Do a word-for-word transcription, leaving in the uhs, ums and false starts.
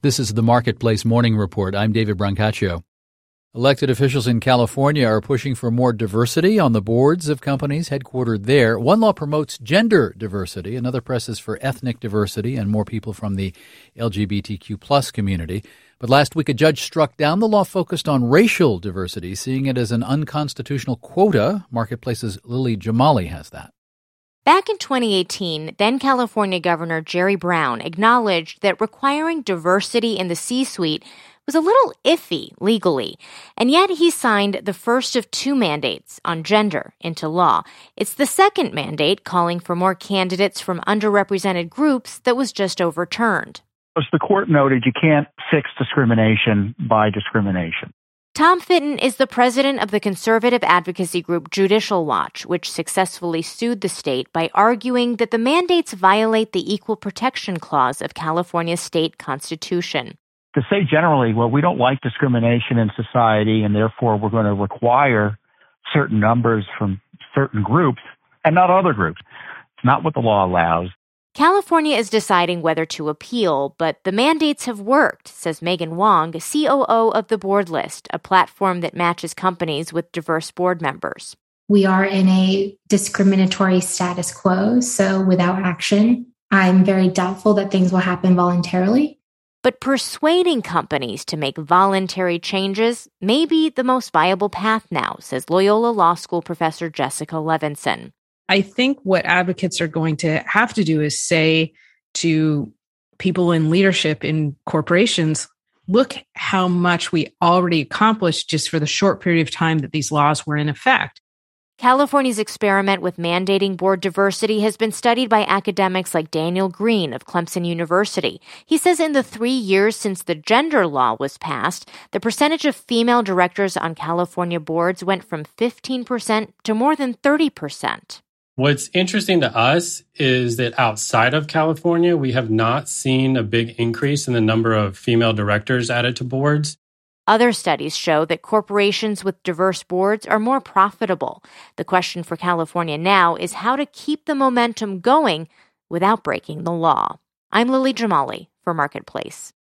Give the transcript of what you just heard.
This is the Marketplace Morning Report. I'm David Brancaccio. Elected officials in California are pushing for more diversity on the boards of companies headquartered there. One law promotes gender diversity. Another presses for ethnic diversity and more people from the L G B T Q plus community. But last week, a judge struck down the law focused on racial diversity, seeing it as an unconstitutional quota. Marketplace's Lily Jamali has that. Back in twenty eighteen, then California Governor Jerry Brown acknowledged that requiring diversity in the C-suite was a little iffy legally, and yet he signed the first of two mandates on gender into law. It's the second mandate calling for more candidates from underrepresented groups that was just overturned. As the court noted, you can't fix discrimination by discrimination. Tom Fitton is the president of the conservative advocacy group Judicial Watch, which successfully sued the state by arguing that the mandates violate the Equal Protection Clause of California's state constitution. To say generally, well, we don't like discrimination in society, and therefore we're going to require certain numbers from certain groups and not other groups. It's not what the law allows. California is deciding whether to appeal, but the mandates have worked, says Megan Wong, C O O of the Board List, a platform that matches companies with diverse board members. We are in a discriminatory status quo, so without action, I'm very doubtful that things will happen voluntarily. But persuading companies to make voluntary changes may be the most viable path now, says Loyola Law School professor Jessica Levinson. I think what advocates are going to have to do is say to people in leadership in corporations, look how much we already accomplished just for the short period of time that these laws were in effect. California's experiment with mandating board diversity has been studied by academics like Daniel Green of Clemson University. He says in the three years since the gender law was passed, the percentage of female directors on California boards went from fifteen percent to more than thirty percent. What's interesting to us is that outside of California, we have not seen a big increase in the number of female directors added to boards. Other studies show that corporations with diverse boards are more profitable. The question for California now is how to keep the momentum going without breaking the law. I'm Lily Jamali for Marketplace.